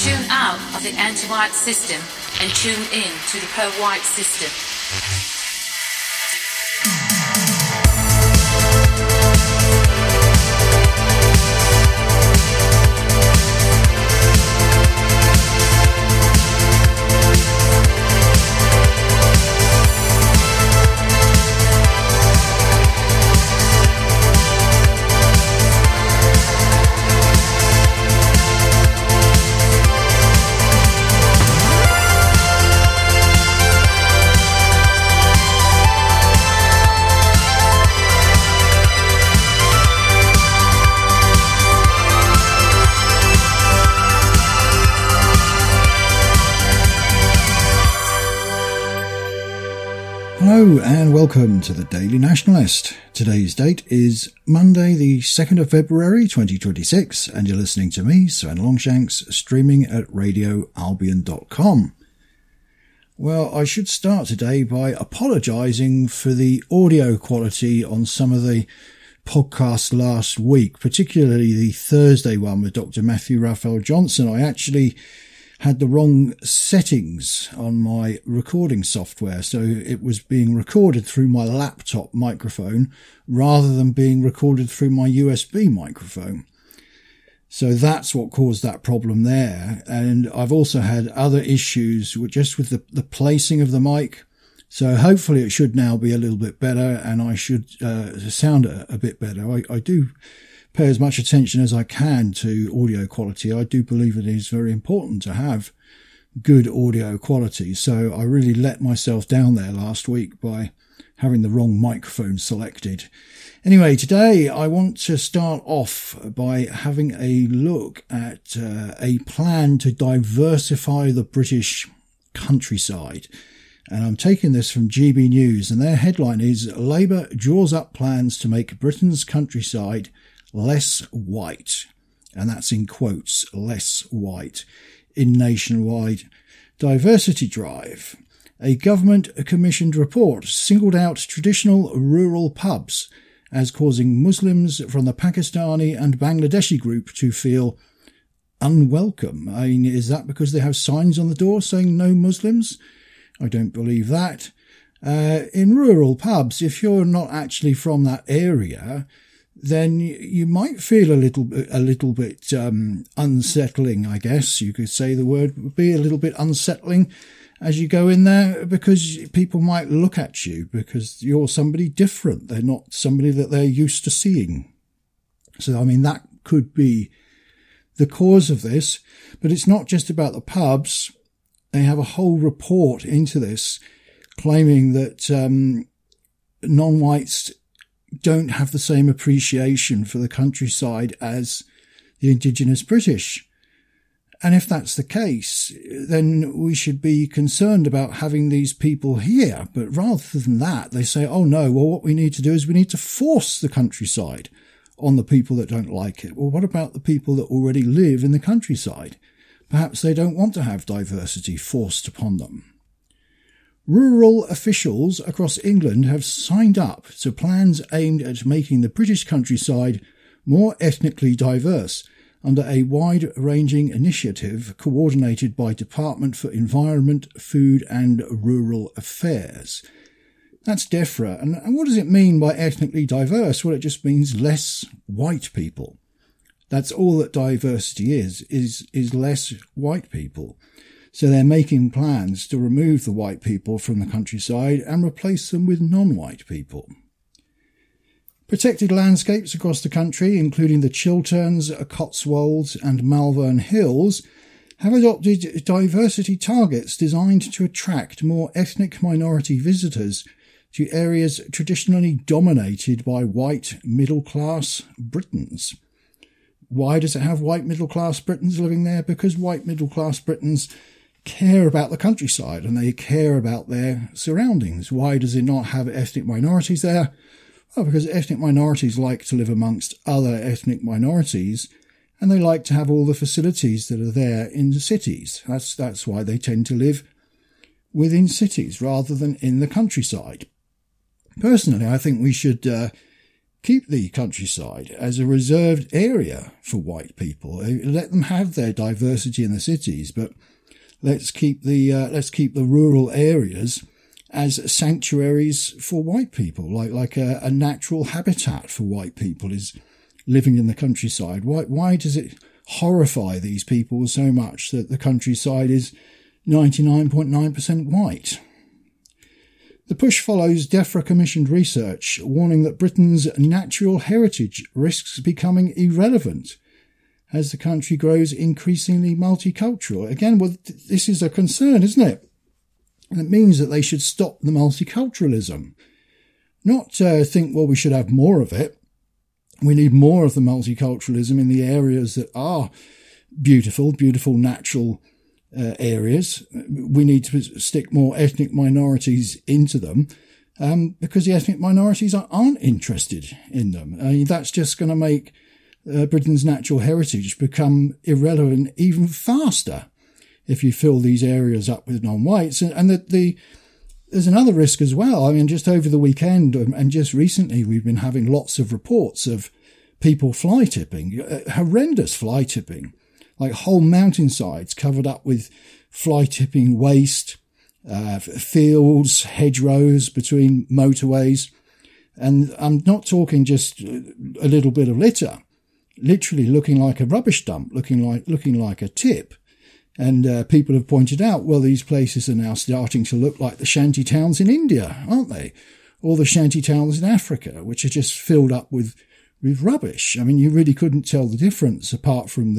Tune out of the anti-white system and tune in to the pro-white system. Hello and welcome to the Daily Nationalist. Today's date is Monday the 2nd of February 2026 and you're listening to me, Sven Longshanks, streaming at radioalbion.com. Well, I should start today by apologising for the audio quality on some of the podcasts last week, particularly the Thursday one with Dr. Matthew Raphael Johnson. I actually had the wrong settings on my recording software, so it was being recorded through my laptop microphone rather than being recorded through my USB microphone. So that's what caused that problem there. And I've also had other issues just with the placing of the mic. So hopefully it should now be a little bit better and I should sound a bit better. I do pay as much attention as I can to audio quality. I do believe it is very important to have good audio quality. So I really let myself down there last week by having the wrong microphone selected. Anyway, today I want to start off by having a look at a plan to diversify the British countryside. And I'm taking this from GB News, and their headline is Labour draws up plans to make Britain's countryside less white, and that's in quotes, less white, in nationwide diversity drive. A government-commissioned report singled out traditional rural pubs as causing Muslims from the Pakistani and Bangladeshi group to feel unwelcome. I mean, is that because they have signs on the door saying no Muslims? I don't believe that. In rural pubs, if you're not actually from that area, then you might feel a little bit unsettling, I guess. You could say the word would be a little bit unsettling as you go in there, because people might look at you because you're somebody different. They're not somebody that they're used to seeing. So, I mean, that could be the cause of this. But it's not just about the pubs. They have a whole report into this claiming that non-whites don't have the same appreciation for the countryside as the indigenous British. And if that's the case, then we should be concerned about having these people here. But rather than that, they say, oh no, well, what we need to do is we need to force the countryside on the people that don't like it. Well, what about the people that already live in the countryside? Perhaps they don't want to have diversity forced upon them. Rural officials across England have signed up to plans aimed at making the British countryside more ethnically diverse under a wide-ranging initiative coordinated by Department for Environment, Food and Rural Affairs. That's DEFRA. And what does it mean by ethnically diverse? Well, it just means less white people. That's all that diversity is less white people. So they're making plans to remove the white people from the countryside and replace them with non-white people. Protected landscapes across the country, including the Chilterns, Cotswolds and Malvern Hills, have adopted diversity targets designed to attract more ethnic minority visitors to areas traditionally dominated by white middle-class Britons. Why does it have white middle-class Britons living there? Because white middle-class Britons care about the countryside and they care about their surroundings. Why does it not have ethnic minorities there? Well, because ethnic minorities like to live amongst other ethnic minorities and they like to have all the facilities that are there in the cities. That's why they tend to live within cities rather than in the countryside. Personally, I think we should keep the countryside as a reserved area for white people. Let them have their diversity in the cities, but let's keep the rural areas as sanctuaries for white people, like a natural habitat for white people is living in the countryside. Why does it horrify these people so much that the countryside is 99.9% white? The push follows DEFRA commissioned research warning that Britain's natural heritage risks becoming irrelevant as the country grows increasingly multicultural. Again, well, this is a concern, isn't it? And it means that they should stop the multiculturalism. Not think, well, we should have more of it. We need more of the multiculturalism in the areas that are beautiful natural areas. We need to stick more ethnic minorities into them because the ethnic minorities aren't interested in them. I mean, that's just going to make Britain's natural heritage become irrelevant even faster if you fill these areas up with non-whites. And there's another risk as well. I mean, just over the weekend and just recently, we've been having lots of reports of people fly tipping, horrendous fly tipping, like whole mountainsides covered up with fly tipping waste, fields, hedgerows between motorways. And I'm not talking just a little bit of litter, literally looking like a rubbish dump, looking like a tip. And people have pointed out, well, these places are now starting to look like the shanty towns in India, aren't they? Or the shanty towns in Africa, which are just filled up with rubbish. I mean, you really couldn't tell the difference apart from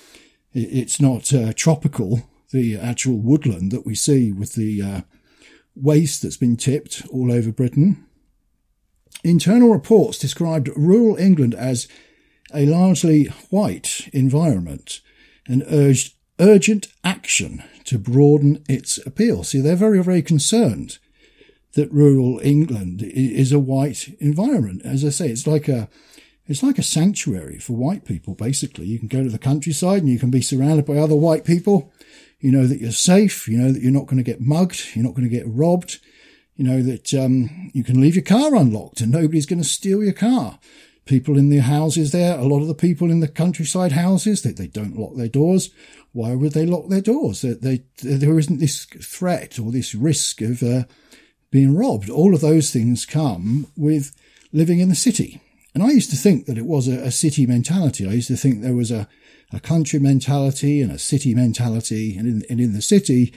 it's not tropical, the actual woodland that we see with the waste that's been tipped all over Britain. Internal reports described rural England as a largely white environment and urged urgent action to broaden its appeal. See, they're very, very concerned that rural England is a white environment. As I say, it's like a sanctuary for white people, basically. You can go to the countryside and you can be surrounded by other white people. You know that you're safe. You know that you're not going to get mugged. You're not going to get robbed. You know that you can leave your car unlocked and nobody's going to steal your car. People in the houses there, a lot of the people in the countryside houses, they don't lock their doors. Why would they lock their doors? There isn't this threat or this risk of being robbed. All of those things come with living in the city. And I used to think that it was a city mentality. I used to think there was a country mentality and a city mentality. And in the city,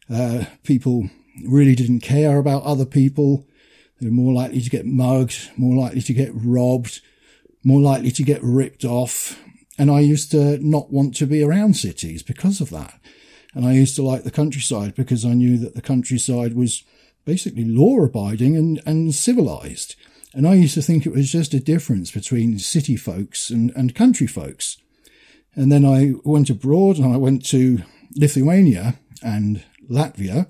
people really didn't care about other people. They were more likely to get mugged, more likely to get robbed, more likely to get ripped off. And I used to not want to be around cities because of that. And I used to like the countryside because I knew that the countryside was basically law-abiding and civilized. And I used to think it was just a difference between city folks and country folks. And then I went abroad and I went to Lithuania and Latvia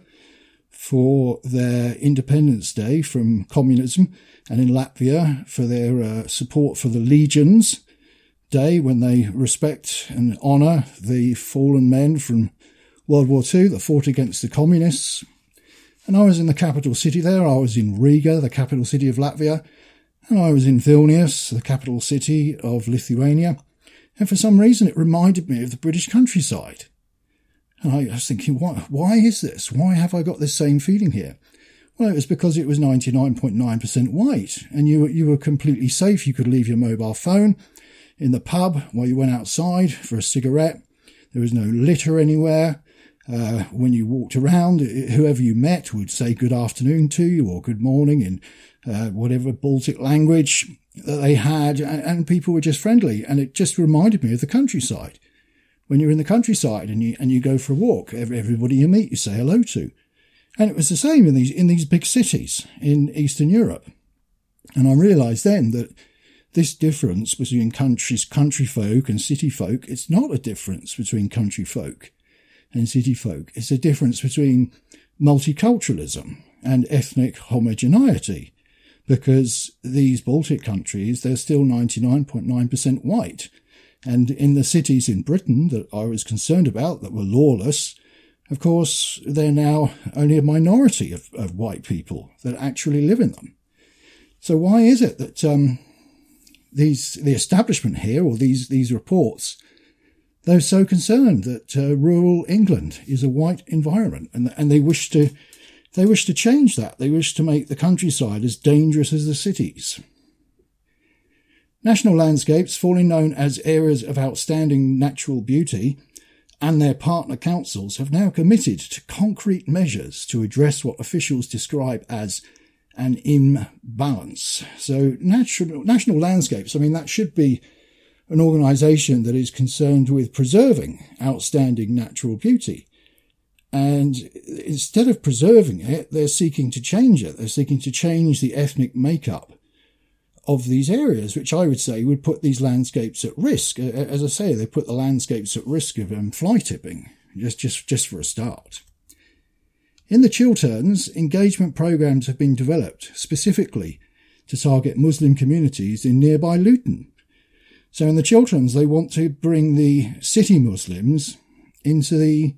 for their Independence Day from communism, and in Latvia for their support for the Legions Day, when they respect and honour the fallen men from World War II that fought against the communists. And I was in the capital city there. I was in Riga, the capital city of Latvia, and I was in Vilnius, the capital city of Lithuania. And for some reason, it reminded me of the British countryside. And I was thinking, why is this? Why have I got this same feeling here? Well, it was because it was 99.9% white, and you were completely safe. You could leave your mobile phone in the pub while you went outside for a cigarette. There was no litter anywhere. When you walked around, whoever you met would say good afternoon to you or good morning in whatever Baltic language that they had, and people were just friendly. And it just reminded me of the countryside. When you're in the countryside and you go for a walk, everybody you meet you say hello to. And it was the same in these big cities in Eastern Europe. And I realised then that this difference between country folk and city folk, it's not a difference between country folk and city folk. It's a difference between multiculturalism and ethnic homogeneity, because these Baltic countries, they're still 99.9% white. And in the cities in Britain that I was concerned about that were lawless, of course, they're now only a minority of white people that actually live in them. So why is it that the establishment here, or these reports, they're so concerned that rural England is a white environment, and they wish to change that. They wish to make the countryside as dangerous as the cities. National landscapes, formerly known as areas of outstanding natural beauty, and their partner councils have now committed to concrete measures to address what officials describe as an imbalance. So national landscapes, I mean, that should be an organisation that is concerned with preserving outstanding natural beauty. And instead of preserving it, they're seeking to change it. They're seeking to change the ethnic makeup of these areas, which I would say would put these landscapes at risk. As I say, they put the landscapes at risk of fly tipping, just for a start. In the Chilterns, engagement programs have been developed specifically to target Muslim communities in nearby Luton. So in the Chilterns, they want to bring the city Muslims into the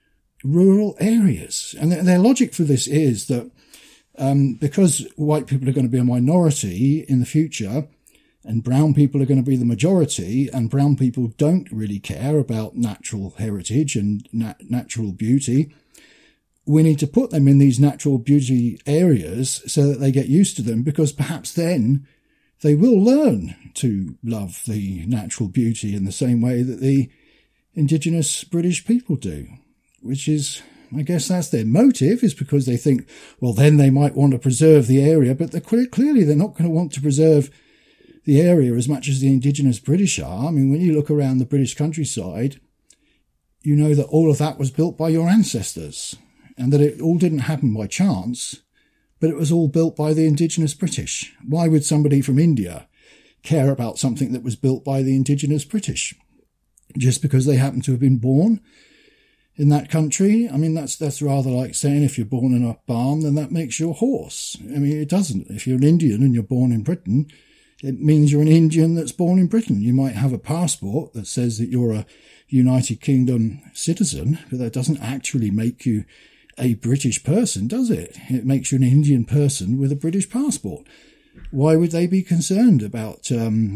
rural areas. And their logic for this is that because white people are going to be a minority in the future, and brown people are going to be the majority, and brown people don't really care about natural heritage and natural beauty, we need to put them in these natural beauty areas so that they get used to them, because perhaps then they will learn to love the natural beauty in the same way that the indigenous British people do, which is, I guess that's their motive, is because they think, well, then they might want to preserve the area, but clearly they're not going to want to preserve the area as much as the indigenous British are. I mean, when you look around the British countryside, you know that all of that was built by your ancestors, and that it all didn't happen by chance, but it was all built by the indigenous British. Why would somebody from India care about something that was built by the indigenous British? Just because they happen to have been born in that country? I mean, that's rather like saying if you're born in a barn, then that makes you a horse. I mean, it doesn't. If you're an Indian and you're born in Britain, it means you're an Indian that's born in Britain. You might have a passport that says that you're a United Kingdom citizen, but that doesn't actually make you a British person, does it? It makes you an Indian person with a British passport. Why would they be concerned about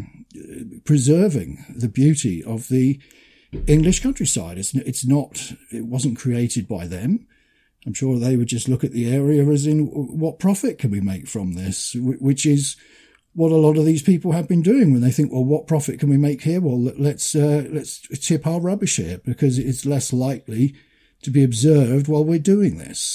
preserving the beauty of the English countryside? It wasn't created by them. I'm sure they would just look at the area as in, what profit can we make from this? Which is what a lot of these people have been doing when they think, well, what profit can we make here? Well, let's tip our rubbish here because it's less likely to be observed while we're doing this.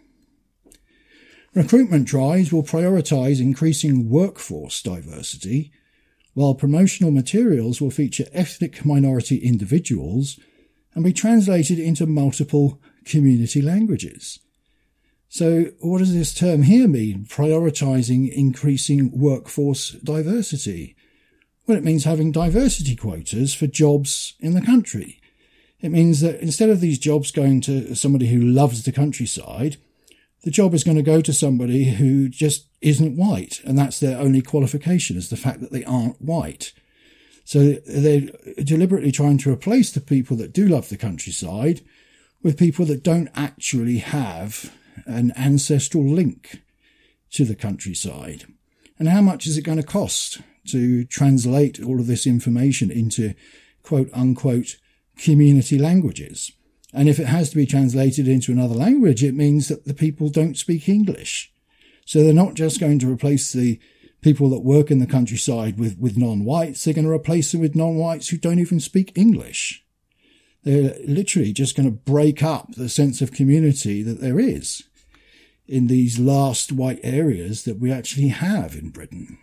Recruitment drives will prioritise increasing workforce diversity, while promotional materials will feature ethnic minority individuals and be translated into multiple community languages. So what does this term here mean, prioritising increasing workforce diversity? Well, it means having diversity quotas for jobs in the country. It means that instead of these jobs going to somebody who loves the countryside, the job is going to go to somebody who just isn't white, and that's their only qualification, is the fact that they aren't white. So they're deliberately trying to replace the people that do love the countryside with people that don't actually have an ancestral link to the countryside. And how much is it going to cost to translate all of this information into quote-unquote community languages? And if it has to be translated into another language, it means that the people don't speak English. So they're not just going to replace the people that work in the countryside with non-whites, they're going to replace them with non-whites who don't even speak English. They're literally just going to break up the sense of community that there is in these last white areas that we actually have in Britain.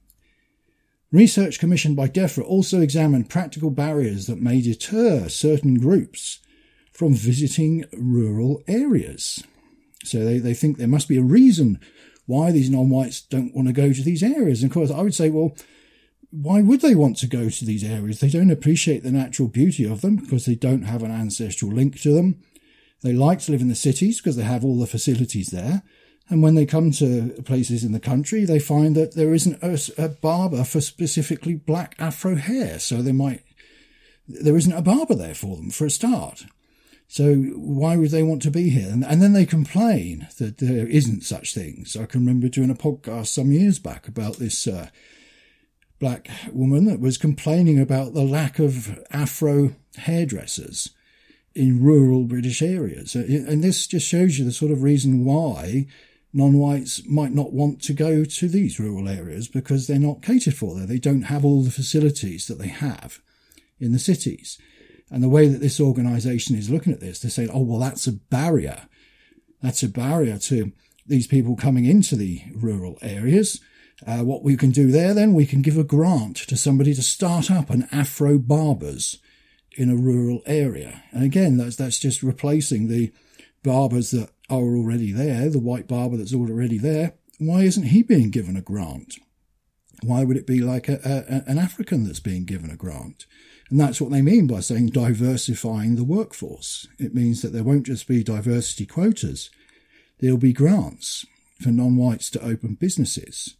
Research commissioned by DEFRA also examined practical barriers that may deter certain groups from visiting rural areas. So they think there must be a reason why these non-whites don't want to go to these areas. And of course, I would say, well, why would they want to go to these areas? They don't appreciate the natural beauty of them because they don't have an ancestral link to them. They like to live in the cities because they have all the facilities there. And when they come to places in the country, they find that there isn't a barber for specifically black afro hair. So there isn't a barber there for them for a start. So why would they want to be here? And then they complain that there isn't such things. I can remember doing a podcast some years back about this black woman that was complaining about the lack of Afro hairdressers in rural British areas. And this just shows you the sort of reason why non-whites might not want to go to these rural areas, because they're not catered for there. They don't have all the facilities that they have in the cities. And the way that this organisation is looking at this, they're saying, oh, well, that's a barrier. That's a barrier to these people coming into the rural areas. What we can do there, then, we can give a grant to somebody to start up an Afro barbers in a rural area. And again, that's just replacing the barbers that are already there, the white barber that's already there. Why isn't he being given a grant? Why would it be like an African that's being given a grant? And that's what they mean by saying diversifying the workforce. It means that there won't just be diversity quotas. There'll be grants for non-whites to open businesses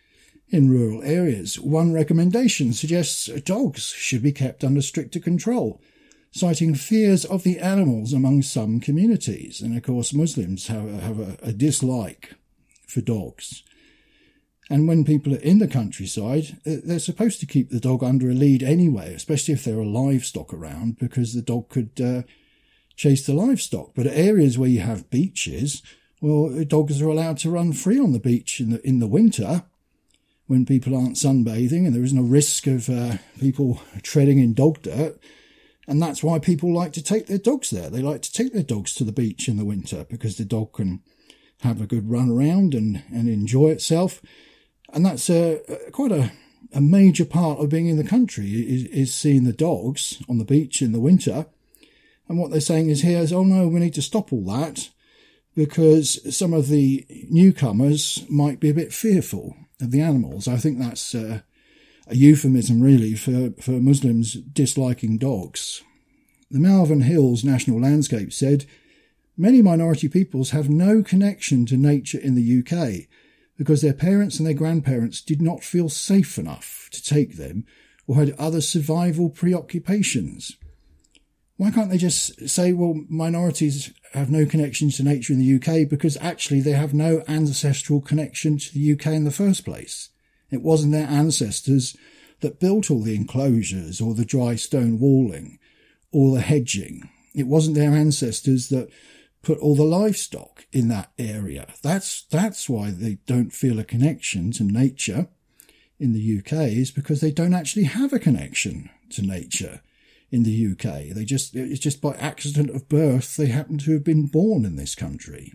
in rural areas. One recommendation suggests dogs should be kept under stricter control, citing fears of the animals among some communities. And of course, Muslims have a dislike for dogs. And when people are in the countryside, they're supposed to keep the dog under a lead anyway, especially if there are livestock around, because the dog could chase the livestock. But areas where you have beaches, well, dogs are allowed to run free on the beach in the winter when people aren't sunbathing and there isn't a risk of people treading in dog dirt. And that's why people like to take their dogs there. They like to take their dogs to the beach in the winter, because the dog can have a good run around and enjoy itself. And that's quite a major part of being in the country, is seeing the dogs on the beach in the winter. And what they're saying is here is, oh no, we need to stop all that, because some of the newcomers might be a bit fearful of the animals. I think that's a euphemism, really, for Muslims disliking dogs. The Malvern Hills National Landscape said, many minority peoples have no connection to nature in the UK because their parents and their grandparents did not feel safe enough to take them or had other survival preoccupations. Why can't they just say, well, minorities have no connection to nature in the UK because actually they have no ancestral connection to the UK in the first place? It wasn't their ancestors that built all the enclosures or the dry stone walling or the hedging. It wasn't their ancestors that put all the livestock in that area. That's why they don't feel a connection to nature in the UK, is because they don't actually have a connection to nature in the UK. It's just by accident of birth they happen to have been born in this country.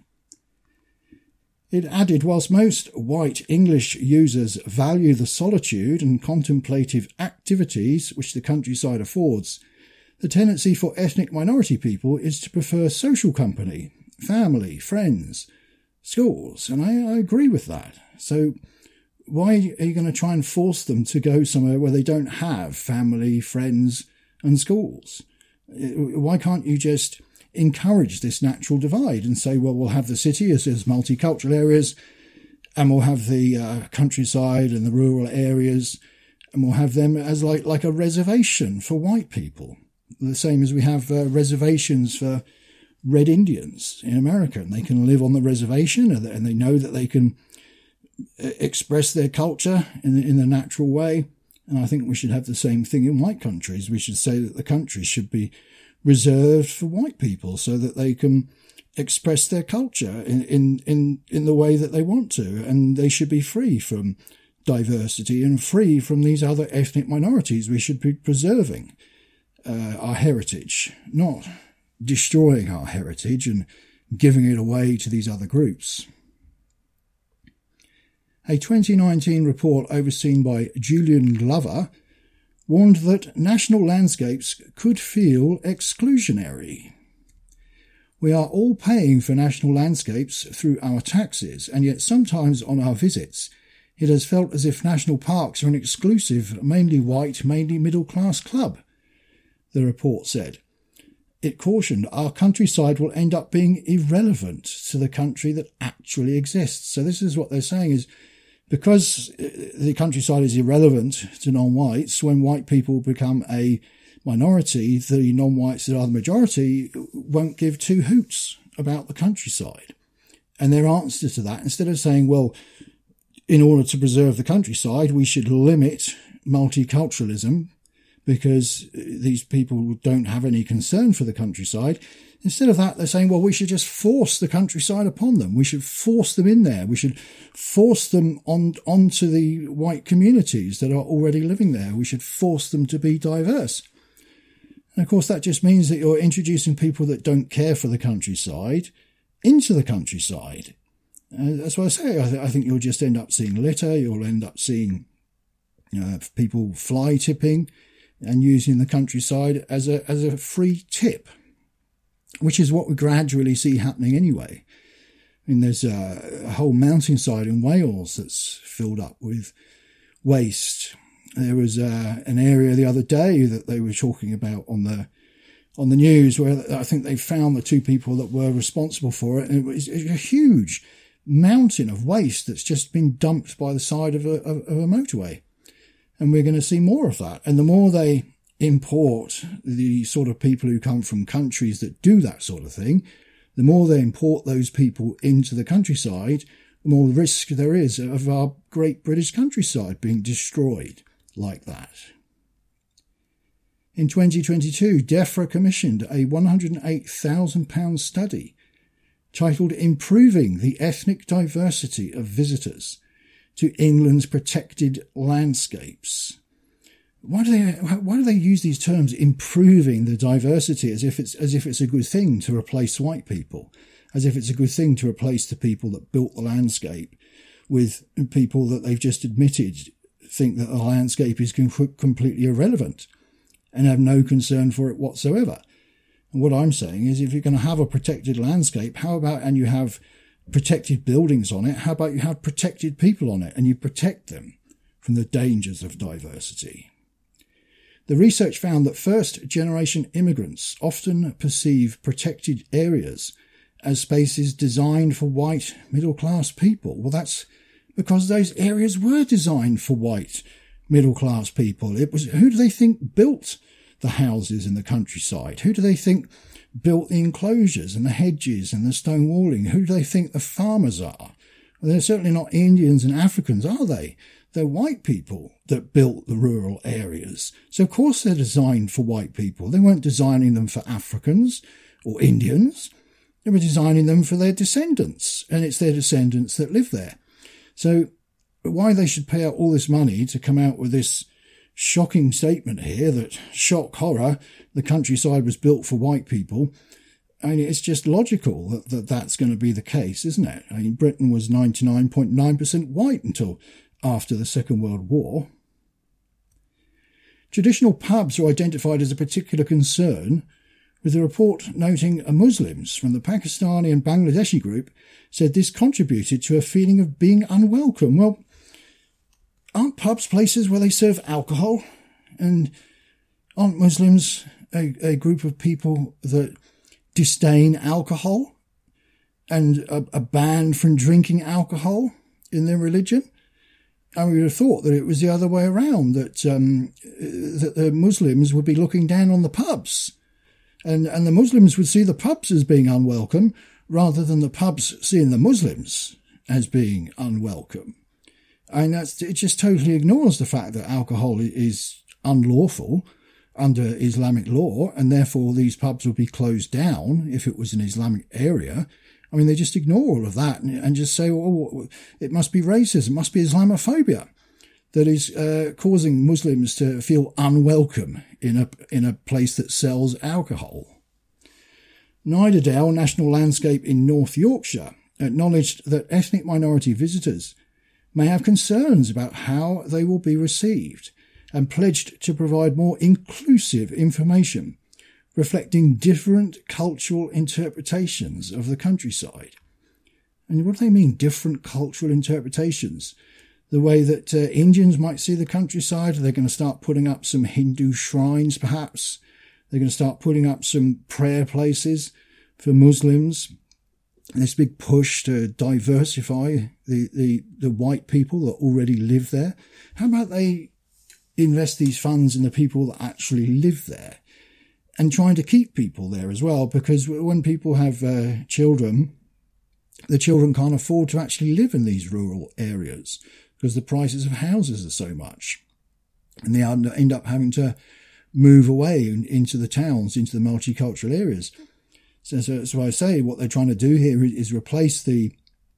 It added, whilst most white English users value the solitude and contemplative activities which the countryside affords, the tendency for ethnic minority people is to prefer social company, family, friends, schools, and I agree with that. So why are you going to try and force them to go somewhere where they don't have family, friends, and schools? Why can't you just encourage this natural divide and say, well, we'll have the city as multicultural areas, and we'll have the countryside and the rural areas, and we'll have them as like a reservation for white people, the same as we have reservations for Red Indians in America, and they can live on the reservation, and they know that they can express their culture in a natural way. And I think we should have the same thing in white countries. We should say that the countries should be reserved for white people so that they can express their culture in the way that they want to. And they should be free from diversity and free from these other ethnic minorities. We should be preserving our heritage, not destroying our heritage and giving it away to these other groups. A 2019 report overseen by Julian Glover warned that national landscapes could feel exclusionary. We are all paying for national landscapes through our taxes, and yet sometimes on our visits it has felt as if national parks are an exclusive, mainly white, mainly middle-class club, the report said. It cautioned our countryside will end up being irrelevant to the country that actually exists. So this is what they're saying is, because the countryside is irrelevant to non-whites, when white people become a minority, the non-whites that are the majority won't give two hoots about the countryside. And their answer to that, instead of saying, well, in order to preserve the countryside, we should limit multiculturalism, because these people don't have any concern for the countryside. Instead of that, they're saying, well, we should just force the countryside upon them. We should force them in there. We should force them onto the white communities that are already living there. We should force them to be diverse. And of course, that just means that you're introducing people that don't care for the countryside into the countryside. That's what I say. I think you'll just end up seeing litter. You'll end up seeing people fly tipping and using the countryside as a free tip, which is what we gradually see happening anyway. I mean, there's a whole mountainside in Wales that's filled up with waste. There was an area the other day that they were talking about on the news where I think they found the two people that were responsible for it, and it was a huge mountain of waste that's just been dumped by the side of a motorway. And we're going to see more of that. And the more they import the sort of people who come from countries that do that sort of thing, the more they import those people into the countryside, the more risk there is of our great British countryside being destroyed like that. In 2022, DEFRA commissioned a £108,000 study titled Improving the Ethnic Diversity of Visitors to England's Protected Landscapes. Why do they use these terms, improving the diversity, as if it's a good thing to replace white people, as if it's a good thing to replace the people that built the landscape with people that they've just admitted think that the landscape is completely irrelevant and have no concern for it whatsoever. And what I'm saying is, if you're going to have a protected landscape, and you have protected buildings on it, how about you have protected people on it and you protect them from the dangers of diversity? The research found that first-generation immigrants often perceive protected areas as spaces designed for white middle-class people. Well, that's because those areas were designed for white middle-class people. It was, who do they think built the houses in the countryside? Who do they think built the enclosures and the hedges and the stone walling? Who do they think the farmers are? Well, they're certainly not Indians and Africans, are they? They're white people that built the rural areas. So of course they're designed for white people. They weren't designing them for Africans or Indians. They were designing them for their descendants, and it's their descendants that live there. So why they should pay out all this money to come out with this shocking statement here that, shock horror, the countryside was built for white people. I mean, it's just logical that that's going to be the case, isn't it? I mean, Britain was 99.9% white until after the Second World War. Traditional pubs are identified as a particular concern, with the report noting Muslims from the Pakistani and Bangladeshi group said this contributed to a feeling of being unwelcome. Well, aren't pubs places where they serve alcohol? And aren't Muslims a group of people that disdain alcohol and are banned from drinking alcohol in their religion? I would have thought that it was the other way around, that the Muslims would be looking down on the pubs, and the Muslims would see the pubs as being unwelcome rather than the pubs seeing the Muslims as being unwelcome. And it just totally ignores the fact that alcohol is unlawful under Islamic law, and therefore these pubs would be closed down if it was an Islamic area. I mean, they just ignore all of that and just say, oh, it must be racism, it must be Islamophobia that is causing Muslims to feel unwelcome in a place that sells alcohol. Niderdale National Landscape in North Yorkshire acknowledged that ethnic minority visitors may have concerns about how they will be received and pledged to provide more inclusive information reflecting different cultural interpretations of the countryside. And what do they mean, different cultural interpretations? The way that Indians might see the countryside? They're going to start putting up some Hindu shrines, perhaps. They're going to start putting up some prayer places for Muslims. This big push to diversify the white people that already live there. How about they invest these funds in the people that actually live there? And trying to keep people there as well, because when people have children, the children can't afford to actually live in these rural areas because the prices of houses are so much. and they end up having to move away into the towns, into the multicultural areas. So I say what they're trying to do here is replace the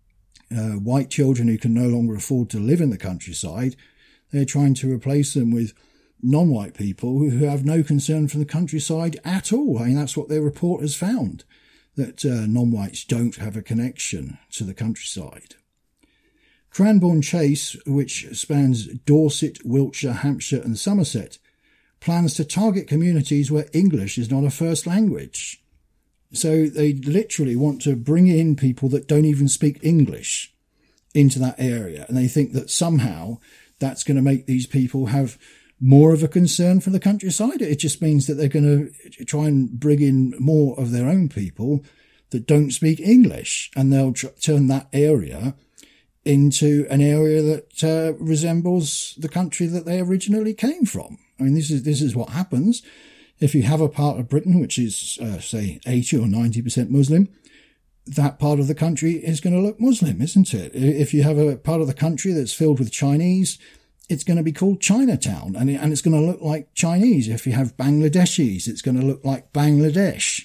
white children who can no longer afford to live in the countryside. They're trying to replace them with non-white people who have no concern for the countryside at all. I mean, that's what their report has found, that non-whites don't have a connection to the countryside. Cranbourne Chase, which spans Dorset, Wiltshire, Hampshire and Somerset, plans to target communities where English is not a first language. So they literally want to bring in people that don't even speak English into that area. And they think that somehow that's going to make these people have more of a concern for the countryside. It just means that they're going to try and bring in more of their own people that don't speak English. And they'll turn that area into an area that resembles the country that they originally came from. I mean, this is what happens. If you have a part of Britain which is, say, 80 or 90% Muslim, that part of the country is going to look Muslim, isn't it? If you have a part of the country that's filled with Chinese, it's going to be called Chinatown, and it's going to look like Chinese. If you have Bangladeshis, it's going to look like Bangladesh.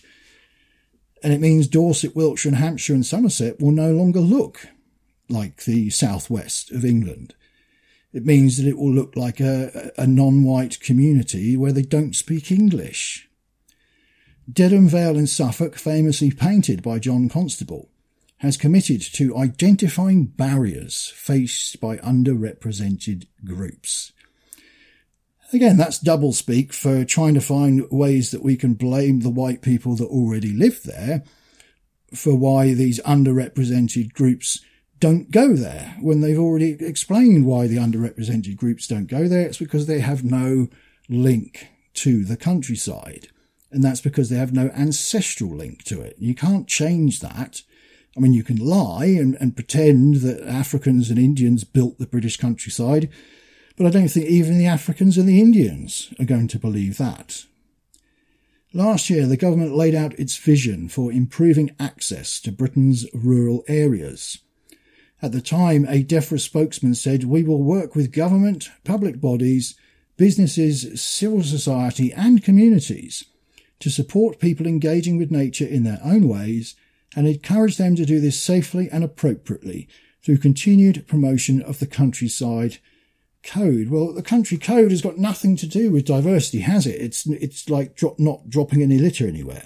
And it means Dorset, Wiltshire and Hampshire and Somerset will no longer look like the southwest of England. It means that it will look like a non-white community where they don't speak English. Dedham Vale in Suffolk, famously painted by John Constable, has committed to identifying barriers faced by underrepresented groups. Again, that's doublespeak for trying to find ways that we can blame the white people that already live there for why these underrepresented groups don't go there, when they've already explained why the underrepresented groups don't go there. It's because they have no link to the countryside. And that's because they have no ancestral link to it. You can't change that. I mean, you can lie and pretend that Africans and Indians built the British countryside, but I don't think even the Africans and the Indians are going to believe that. Last year, the government laid out its vision for improving access to Britain's rural areas. At the time, a DEFRA spokesman said, "We will work with government, public bodies, businesses, civil society and communities to support people engaging with nature in their own ways and encourage them to do this safely and appropriately through continued promotion of the Countryside Code." Well, the Country Code has got nothing to do with diversity, has it? It's like not dropping any litter anywhere,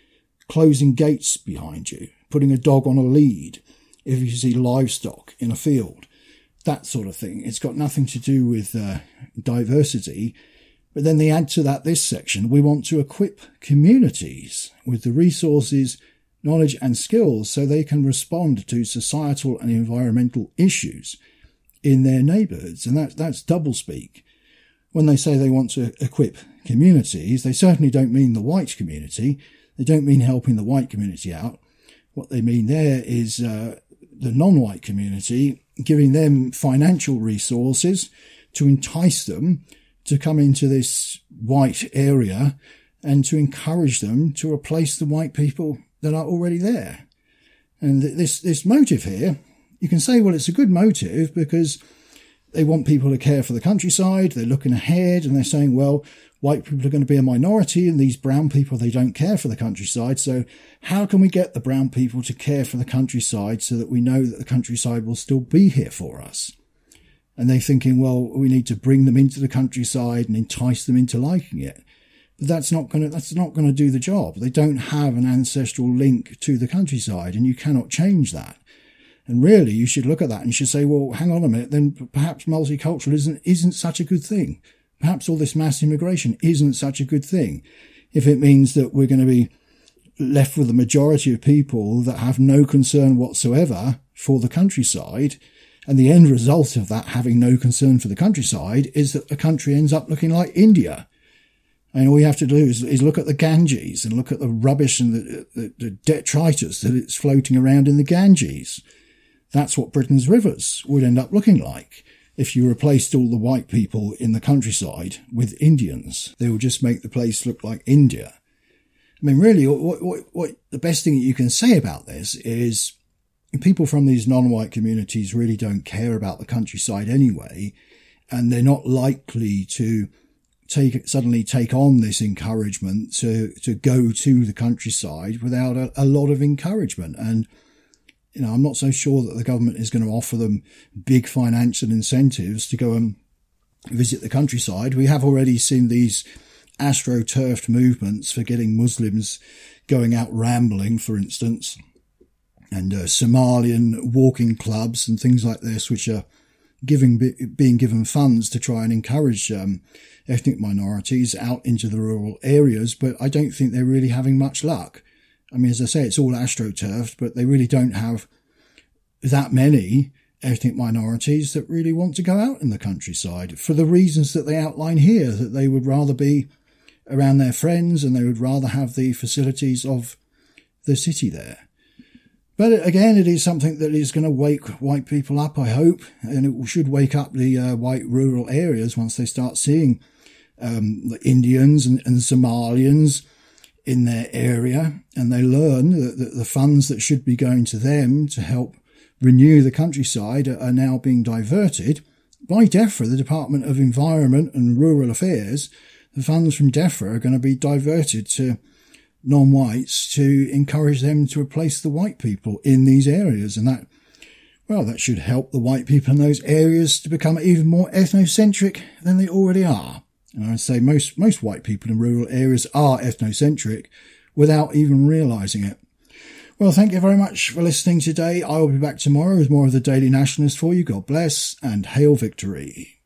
closing gates behind you, putting a dog on a lead if you see livestock in a field, that sort of thing. It's got nothing to do with diversity. But then they add to that this section: we want to equip communities with the resources, knowledge and skills so they can respond to societal and environmental issues in their neighbourhoods. And that's doublespeak. When they say they want to equip communities, they certainly don't mean the white community. They don't mean helping the white community out. What they mean there is the non-white community, giving them financial resources to entice them to come into this white area and to encourage them to replace the white people that are already there. And this motive here, you can say, well, it's a good motive because they want people to care for the countryside. They're looking ahead and they're saying, well, white people are going to be a minority and these brown people, they don't care for the countryside. So how can we get the brown people to care for the countryside so that we know that the countryside will still be here for us? And they're thinking, well, we need to bring them into the countryside and entice them into liking it. But that's not going to do the job. They don't have an ancestral link to the countryside, and you cannot change that. And really, you should look at that and you should say, well, hang on a minute, then perhaps multiculturalism isn't such a good thing. Perhaps all this mass immigration isn't such a good thing if it means that we're going to be left with a majority of people that have no concern whatsoever for the countryside. And the end result of that having no concern for the countryside is that the country ends up looking like India. And all you have to do is look at the Ganges and look at the rubbish and the detritus that it's floating around in the Ganges. That's what Britain's rivers would end up looking like if you replaced all the white people in the countryside with Indians. They will just make the place look like India. I mean, really, what the best thing that you can say about this is people from these non-white communities really don't care about the countryside anyway. and they're not likely to suddenly take on this encouragement to go to the countryside without a lot of encouragement. And, I'm not so sure that the government is going to offer them big financial incentives to go and visit the countryside. We have already seen these astroturfed movements for getting Muslims going out rambling, for instance, and Somalian walking clubs and things like this, which are being given funds to try and encourage ethnic minorities out into the rural areas. But I don't think they're really having much luck. I mean, as I say, it's all astroturfed, but they really don't have that many ethnic minorities that really want to go out in the countryside for the reasons that they outline here, that they would rather be around their friends and they would rather have the facilities of the city there. But again, it is something that is going to wake white people up, I hope, and it should wake up the white rural areas once they start seeing the Indians and Somalians in their area, and they learn that the funds that should be going to them to help renew the countryside are now being diverted by DEFRA, the Department of Environment and Rural Affairs. The funds from DEFRA are going to be diverted to non-whites to encourage them to replace the white people in these areas. And that should help the white people in those areas to become even more ethnocentric than they already are. And I'd say most white people in rural areas are ethnocentric without even realising it. Well, thank you very much for listening today. I will be back tomorrow with more of the Daily Nationalist for you. God bless and hail victory.